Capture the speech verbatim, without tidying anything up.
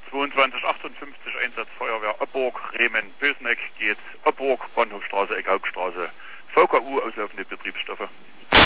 zweiundzwanzig achtundfünfzig Einsatz Feuerwehr Obburg, Remen, Bösneck geht Obburg, Bahnhofstraße, Eckhauptstraße, V K U auslaufende Betriebsstoffe.